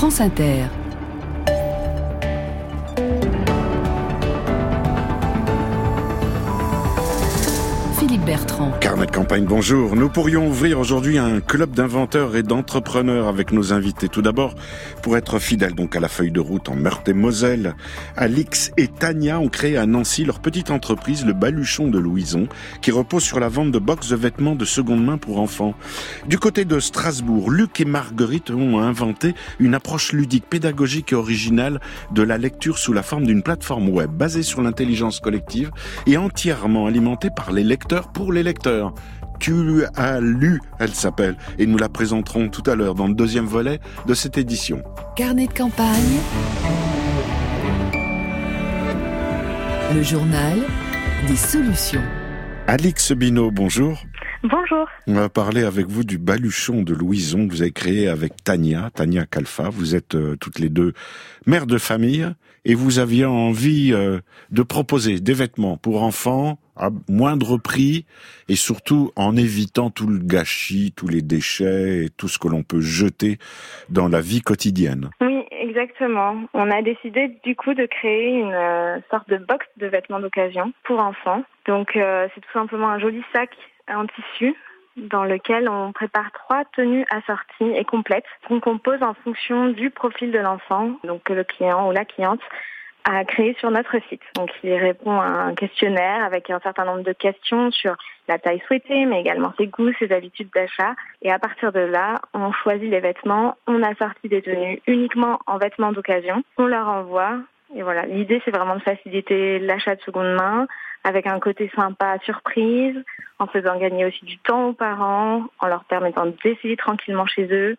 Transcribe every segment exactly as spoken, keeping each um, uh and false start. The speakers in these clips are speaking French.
France Inter. Philippe Bertrand. Carnet de campagne, bonjour. Nous pourrions ouvrir aujourd'hui un club d'inventeurs et d'entrepreneurs avec nos invités. Tout d'abord, pour être fidèles donc à la feuille de route en Meurthe-et-Moselle, Alix et Tania ont créé à Nancy leur petite entreprise, le Baluchon de Louison, qui repose sur la vente de box de vêtements de seconde main pour enfants. Du côté de Strasbourg, Luc et Marguerite ont inventé une approche ludique, pédagogique et originale de la lecture sous la forme d'une plateforme web basée sur l'intelligence collective et entièrement alimentée par les lecteurs pour les lecteurs. Tu as lu, elle s'appelle, et nous la présenterons tout à l'heure dans le deuxième volet de cette édition. Carnet de campagne, le journal des solutions. Alix Binot, bonjour. Bonjour. On va parler avec vous du Baluchon de Louison que vous avez créé avec Tania, Tania Kalfa. Vous êtes euh, toutes les deux mères de famille et vous aviez envie euh, de proposer des vêtements pour enfants à moindre prix et surtout en évitant tout le gâchis, tous les déchets et tout ce que l'on peut jeter dans la vie quotidienne. Oui, exactement. On a décidé du coup de créer une euh, sorte de box de vêtements d'occasion pour enfants. Donc euh, c'est tout simplement un joli sac en tissu dans lequel on prépare trois tenues assorties et complètes qu'on compose en fonction du profil de l'enfant, donc que le client ou la cliente a créé sur notre site. Donc il répond à un questionnaire avec un certain nombre de questions sur la taille souhaitée, mais également ses goûts, ses habitudes d'achat. Et à partir de là, on choisit les vêtements, on assortit des tenues uniquement en vêtements d'occasion, on leur envoie. Et voilà, l'idée c'est vraiment de faciliter l'achat de seconde main avec un côté sympa, surprise, en faisant gagner aussi du temps aux parents, en leur permettant d'essayer tranquillement chez eux,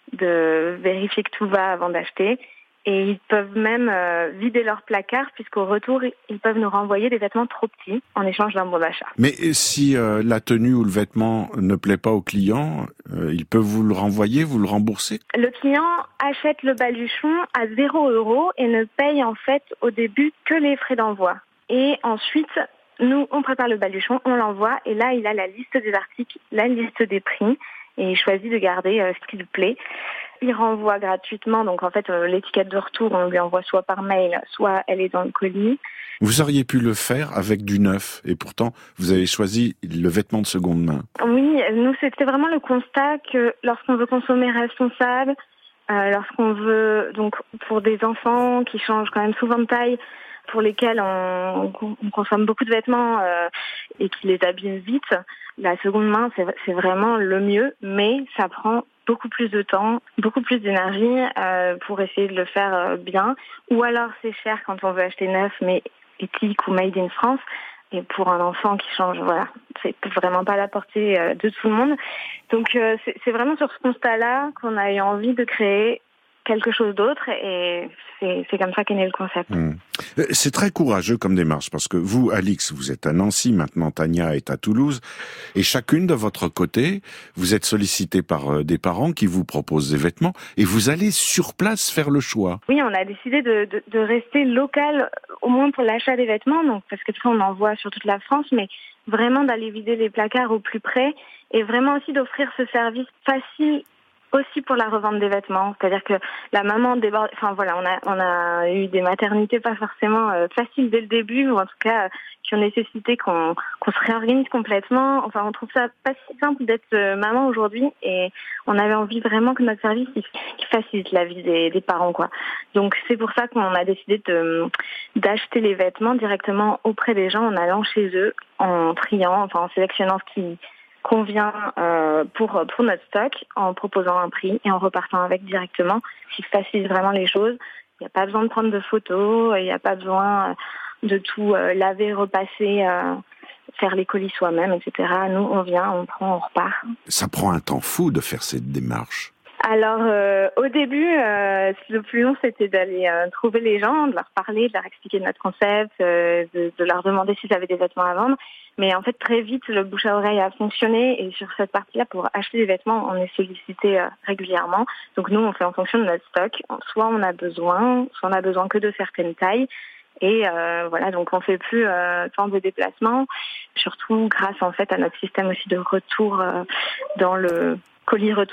de vérifier que tout va avant d'acheter. Et ils peuvent même euh, vider leur placard puisqu'au retour, ils peuvent nous renvoyer des vêtements trop petits en échange d'un bon d'achat. Mais si euh, la tenue ou le vêtement ne plaît pas au client, euh, ils peuvent vous le renvoyer, vous le rembourser ? Le client achète le baluchon à zéro euro et ne paye en fait au début que les frais d'envoi. Et ensuite, nous, on prépare le baluchon, on l'envoie et là, il a la liste des articles, la liste des prix et il choisit de garder euh, ce qui lui plaît. Il renvoie gratuitement, donc en fait, euh, l'étiquette de retour, on lui envoie soit par mail, soit elle est dans le colis. Vous auriez pu le faire avec du neuf et pourtant, vous avez choisi le vêtement de seconde main. Oui, nous, c'était vraiment le constat que lorsqu'on veut consommer responsable, euh, lorsqu'on veut, donc pour des enfants qui changent quand même souvent de taille, pour lesquels on, on consomme beaucoup de vêtements euh, et qui les abîment vite, la seconde main, c'est, c'est vraiment le mieux, mais ça prend beaucoup plus de temps, beaucoup plus d'énergie euh, pour essayer de le faire euh, bien. Ou alors c'est cher quand on veut acheter neuf, mais éthique ou made in France. Et pour un enfant qui change, voilà, c'est vraiment pas à la portée euh, de tout le monde. Donc euh, c'est, c'est vraiment sur ce constat-là qu'on a eu envie de créer quelque chose d'autre et c'est, c'est comme ça qu'est né le concept. Mmh. C'est très courageux comme démarche parce que vous, Alix, vous êtes à Nancy, maintenant Tania est à Toulouse et chacune de votre côté, vous êtes sollicité par des parents qui vous proposent des vêtements et vous allez sur place faire le choix. Oui, on a décidé de, de, de rester local au moins pour l'achat des vêtements, donc parce que on envoie sur toute la France, mais vraiment d'aller vider les placards au plus près et vraiment aussi d'offrir ce service facile aussi pour la revente des vêtements, c'est-à-dire que la maman déborde, enfin voilà, on a on a eu des maternités pas forcément euh, faciles dès le début, ou en tout cas euh, qui ont nécessité qu'on qu'on se réorganise complètement. Enfin, on trouve ça pas si simple d'être euh, maman aujourd'hui, et on avait envie vraiment que notre service il, il facilite la vie des, des parents, quoi. Donc c'est pour ça qu'on a décidé de d'acheter les vêtements directement auprès des gens en allant chez eux, en triant, enfin en sélectionnant ce qui convient euh, pour pour notre stock, en proposant un prix et en repartant avec directement, ce qui facilite vraiment les choses. Il n'y a pas besoin de prendre de photos, il n'y a pas besoin de tout euh, laver, repasser, euh, faire les colis soi-même, et cetera. Nous, on vient, on prend, on repart. Ça prend un temps fou de faire cette démarche. Alors, euh, au début, euh, le plus long, c'était d'aller euh, trouver les gens, de leur parler, de leur expliquer notre concept, euh, de, de leur demander s'ils avaient des vêtements à vendre. Mais en fait, très vite, le bouche à oreille a fonctionné. Et sur cette partie-là, pour acheter des vêtements, on est sollicité euh, régulièrement. Donc nous, on fait en fonction de notre stock. Soit on a besoin, soit on a besoin que de certaines tailles. Et euh, voilà, donc on fait plus euh, tant de déplacements, surtout grâce en fait à notre système aussi de retour euh, dans le colis retour.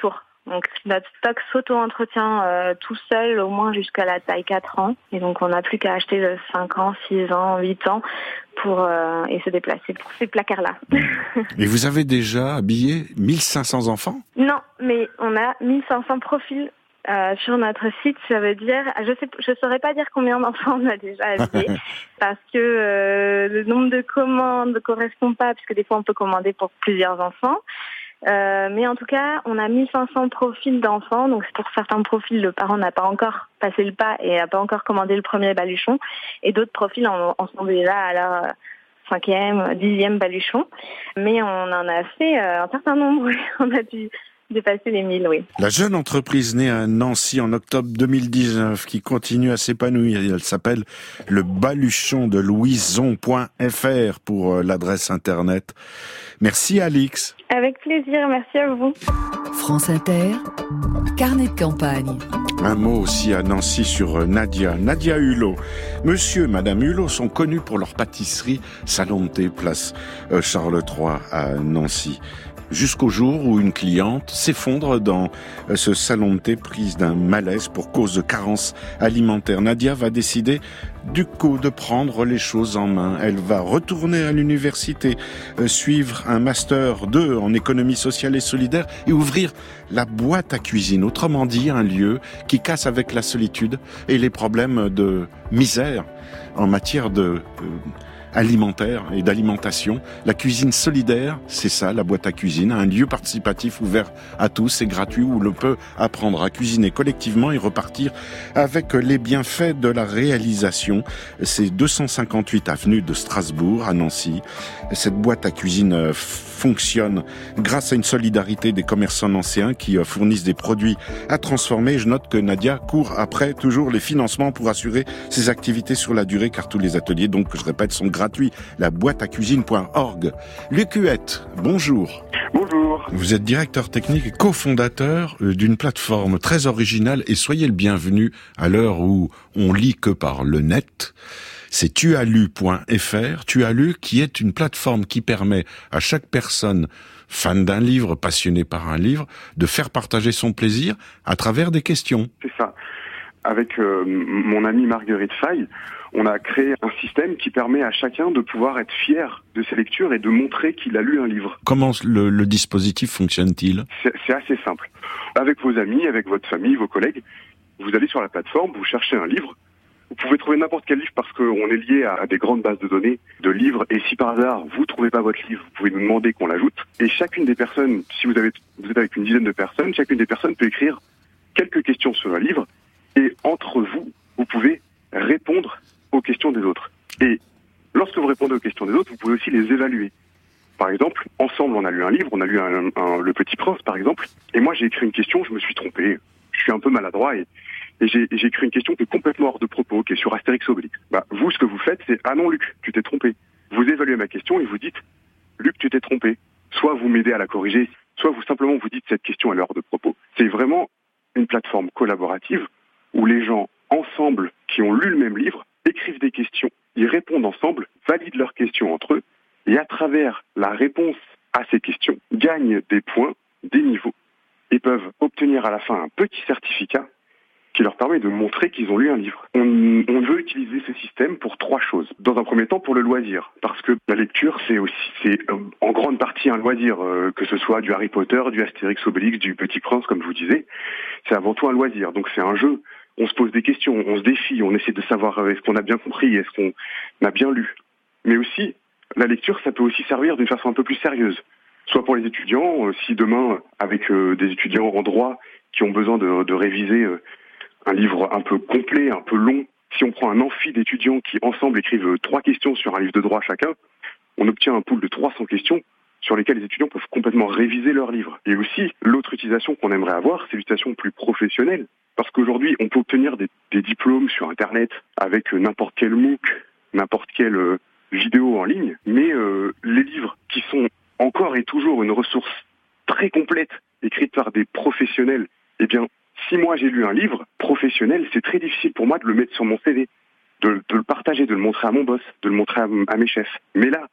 Donc notre stock s'auto-entretient euh, tout seul au moins jusqu'à la taille quatre ans. Et donc on n'a plus qu'à acheter de cinq ans, six ans, huit ans pour euh, et se déplacer pour ces placards-là. Et vous avez déjà habillé mille cinq cents enfants ? Non, mais on a mille cinq cents profils euh, sur notre site. Ça veut dire, je sais, je saurais pas dire combien d'enfants on a déjà habillés parce que euh, le nombre de commandes ne correspond pas, puisque des fois on peut commander pour plusieurs enfants. Euh, mais en tout cas, on a mille cinq cents profils d'enfants. Donc, pour certains profils, le parent n'a pas encore passé le pas et n'a pas encore commandé le premier baluchon. Et d'autres profils en, en sont déjà à leur cinquième, dixième baluchon. Mais on en a fait euh, un certain nombre. On a dû dépasser les mille, oui. La jeune entreprise née à Nancy en octobre deux mille dix-neuf qui continue à s'épanouir, elle s'appelle le baluchon de louison point f r pour l'adresse internet. Merci Alix. Avec plaisir, merci à vous. France Inter, carnet de campagne. Un mot aussi à Nancy sur Nadia, Nadia Hulot. Monsieur, Madame Hulot sont connus pour leur pâtisserie Salon de thé, place Charles trois à Nancy. Jusqu'au jour où une cliente s'effondre dans ce salon de thé prise d'un malaise pour cause de carence alimentaire. Nadia va décider du coup de prendre les choses en main. Elle va retourner à l'université, suivre un master deux en économie sociale et solidaire et ouvrir la boîte à cuisine. Autrement dit, un lieu qui casse avec la solitude et les problèmes de misère en matière de... Euh, alimentaire et d'alimentation. La cuisine solidaire, c'est ça, la boîte à cuisine, un lieu participatif ouvert à tous et gratuit où l'on peut apprendre à cuisiner collectivement et repartir avec les bienfaits de la réalisation. C'est deux cent cinquante-huit avenue de Strasbourg à Nancy. Cette boîte à cuisine fonctionne grâce à une solidarité des commerçants nancéens qui fournissent des produits à transformer. Je note que Nadia court après toujours les financements pour assurer ses activités sur la durée, car tous les ateliers, donc, je répète, sont gratuits. La boîte à cuisine point org. Luc Huette, bonjour. Bonjour. Vous êtes directeur technique et cofondateur d'une plateforme très originale et soyez le bienvenu à l'heure où on lit que par le net. C'est tualu point f r, Tualu qui est une plateforme qui permet à chaque personne fan d'un livre, passionné par un livre, de faire partager son plaisir à travers des questions. C'est ça. Avec euh, mon amie Marguerite Fay, on a créé un système qui permet à chacun de pouvoir être fier de ses lectures et de montrer qu'il a lu un livre. Comment le, le dispositif fonctionne-t-il ? c'est, c'est assez simple. Avec vos amis, avec votre famille, vos collègues, vous allez sur la plateforme, vous cherchez un livre. Vous pouvez trouver n'importe quel livre parce qu'on est lié à des grandes bases de données de livres. Et si par hasard, vous trouvez pas votre livre, vous pouvez nous demander qu'on l'ajoute. Et chacune des personnes, si vous, avez, vous êtes avec une dizaine de personnes, chacune des personnes peut écrire quelques questions sur un livre. Et entre vous, vous pouvez répondre aux questions des autres. Et lorsque vous répondez aux questions des autres, vous pouvez aussi les évaluer. Par exemple, ensemble, on a lu un livre, on a lu un, un, Le Petit Prince, par exemple. Et moi, j'ai écrit une question, je me suis trompé. Je suis un peu maladroit et... Et j'ai, j'ai écrit une question qui est complètement hors de propos, qui est sur Astérix Obélix. Bah, vous, ce que vous faites, c'est « Ah non, Luc, tu t'es trompé ». Vous évaluez ma question et vous dites « Luc, tu t'es trompé ». Soit vous m'aidez à la corriger, soit vous simplement vous dites « Cette question est hors de propos ». C'est vraiment une plateforme collaborative où les gens, ensemble, qui ont lu le même livre, écrivent des questions, ils répondent ensemble, valident leurs questions entre eux, et à travers la réponse à ces questions, gagnent des points, des niveaux, et peuvent obtenir à la fin un petit certificat qui leur permet de montrer qu'ils ont lu un livre. On, on veut utiliser ce système pour trois choses. Dans un premier temps, pour le loisir, parce que la lecture, c'est aussi, c'est euh, en grande partie un loisir, euh, que ce soit du Harry Potter, du Astérix Obélix, du Petit Prince, comme je vous disais, c'est avant tout un loisir. Donc c'est un jeu. On se pose des questions, on se défie, on essaie de savoir euh, est-ce qu'on a bien compris, est-ce qu'on a bien lu. Mais aussi, la lecture, ça peut aussi servir d'une façon un peu plus sérieuse. Soit pour les étudiants, euh, si demain, avec euh, des étudiants en droit qui ont besoin de, de réviser euh, un livre un peu complet, un peu long. Si on prend un amphi d'étudiants qui, ensemble, écrivent trois questions sur un livre de droit chacun, on obtient un pool de trois cents questions sur lesquelles les étudiants peuvent complètement réviser leur livre. Et aussi, l'autre utilisation qu'on aimerait avoir, c'est l'utilisation plus professionnelle. Parce qu'aujourd'hui, on peut obtenir des, des diplômes sur Internet avec n'importe quel MOOC, n'importe quelle euh, vidéo en ligne, mais euh, les livres qui sont encore et toujours une ressource très complète, écrite par des professionnels, eh bien, si moi j'ai lu un livre professionnel, c'est très difficile pour moi de le mettre sur mon C V, de, de le partager, de le montrer à mon boss, de le montrer à, à mes chefs. Mais là,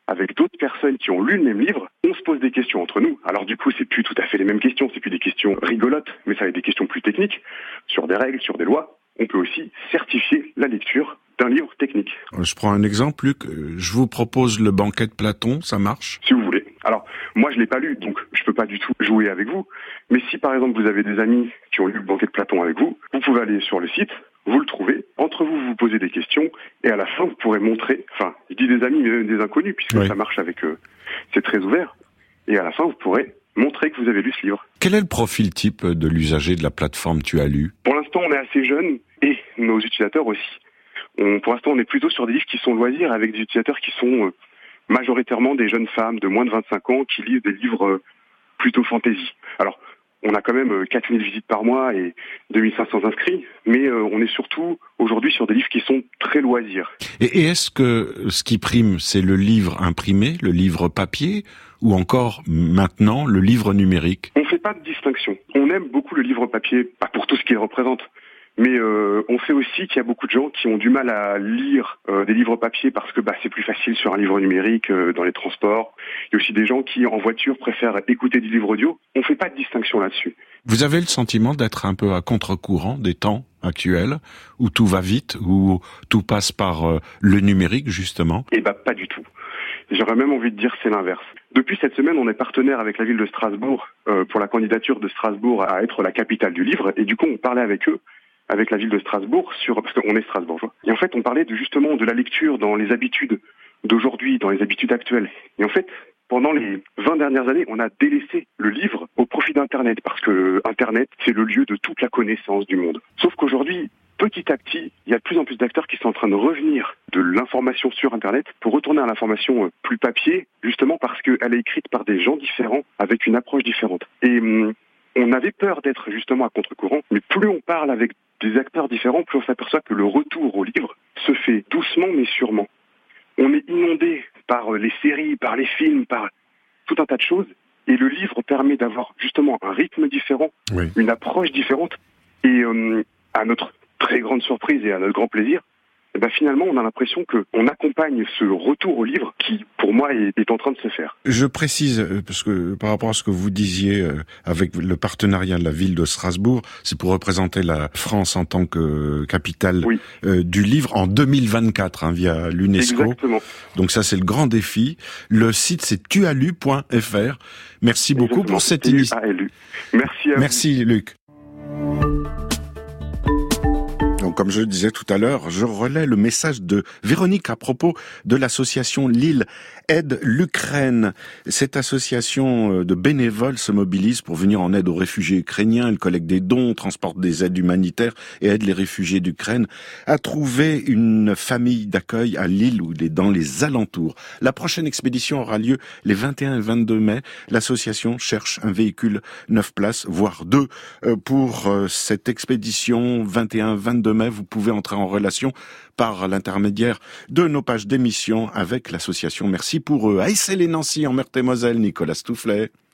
avec d'autres personnes qui ont lu le même livre, on se pose des questions entre nous. Alors du coup, c'est plus tout à fait les mêmes questions, c'est plus des questions rigolotes, mais ça va être des questions plus techniques, sur des règles, sur des lois. On peut aussi certifier la lecture d'un livre technique. Je prends un exemple, Luc. Je vous propose le banquet de Platon, ça marche ? Si vous voulez. Alors, moi, je l'ai pas lu, donc je peux pas du tout jouer avec vous. Mais si, par exemple, vous avez des amis qui ont lu le banquet de Platon avec vous, vous pouvez aller sur le site, vous le trouvez, entre vous, vous vous posez des questions, et à la fin, vous pourrez montrer, enfin, je dis des amis, mais même des inconnus, puisque oui. Ça marche avec eux, c'est très ouvert, et à la fin, vous pourrez montrer que vous avez lu ce livre. Quel est le profil type de l'usager de la plateforme Tu as lu ? Pour l'instant, on est assez jeunes, et nos utilisateurs aussi. On, pour l'instant, on est plutôt sur des livres qui sont loisirs, avec des utilisateurs qui sont euh, majoritairement des jeunes femmes de moins de vingt-cinq ans, qui lisent des livres euh, plutôt fantasy. Alors, on a quand même quatre mille visites par mois et deux mille cinq cents inscrits, mais euh, on est surtout aujourd'hui sur des livres qui sont très loisirs. Et, et est-ce que ce qui prime, c'est le livre imprimé, le livre papier, ou encore maintenant le livre numérique ? On ne fait pas de distinction. On aime beaucoup le livre papier, pas pour tout ce qu'il représente, mais euh, on sait aussi qu'il y a beaucoup de gens qui ont du mal à lire euh, des livres papier parce que bah, c'est plus facile sur un livre numérique euh, dans les transports. Il y a aussi des gens qui, en voiture, préfèrent écouter du livre audio. On ne fait pas de distinction là-dessus. Vous avez le sentiment d'être un peu à contre-courant des temps actuels, où tout va vite, où tout passe par euh, le numérique, justement ? Eh bah, pas du tout. J'aurais même envie de dire que c'est l'inverse. Depuis cette semaine, on est partenaire avec la ville de Strasbourg euh, pour la candidature de Strasbourg à être la capitale du livre. Et du coup, on parlait avec eux, avec la ville de Strasbourg, sur parce qu'on est strasbourgeois. Et en fait, on parlait de, justement de la lecture dans les habitudes d'aujourd'hui, dans les habitudes actuelles. Et en fait, pendant les vingt dernières années, on a délaissé le livre au profit d'Internet, parce que Internet, c'est le lieu de toute la connaissance du monde. Sauf qu'aujourd'hui, petit à petit, il y a de plus en plus d'acteurs qui sont en train de revenir de l'information sur Internet pour retourner à l'information plus papier, justement parce qu'elle est écrite par des gens différents, avec une approche différente. Et hum, on avait peur d'être justement à contre-courant, mais plus on parle avec des acteurs différents, plus on s'aperçoit que le retour au livre se fait doucement mais sûrement. On est inondé par les séries, par les films, par tout un tas de choses, et le livre permet d'avoir justement un rythme différent, oui. Une approche différente, et euh, à notre très grande surprise et à notre grand plaisir, et ben finalement on a l'impression qu'on accompagne ce retour au livre qui, pour moi, est, est en train de se faire. Je précise, parce que par rapport à ce que vous disiez euh, avec le partenariat de la ville de Strasbourg, c'est pour représenter la France en tant que capitale oui. euh, du livre en deux mille vingt-quatre, hein, via l'UNESCO. Exactement. Donc ça, c'est le grand défi. Le site, c'est tualu point f r. Merci Exactement. beaucoup pour cette initiative. Merci à Merci, vous. Luc. Donc, comme je le disais tout à l'heure, je relais le message de Véronique à propos de l'association Lille aide l'Ukraine. Cette association de bénévoles se mobilise pour venir en aide aux réfugiés ukrainiens. Elle collecte des dons, transporte des aides humanitaires et aide les réfugiés d'Ukraine à trouver une famille d'accueil à Lille ou dans les alentours. La prochaine expédition aura lieu les vingt et un et vingt-deux mai. L'association cherche un véhicule neuf places, voire deux, pour cette expédition vingt et un vingt-deux mai. Vous pouvez entrer en relation par l'intermédiaire de nos pages d'émission avec l'association. Merci pour eux. À Issy-les-Nancy, en Meurthe-et-Moselle, Nicolas Stoufflet.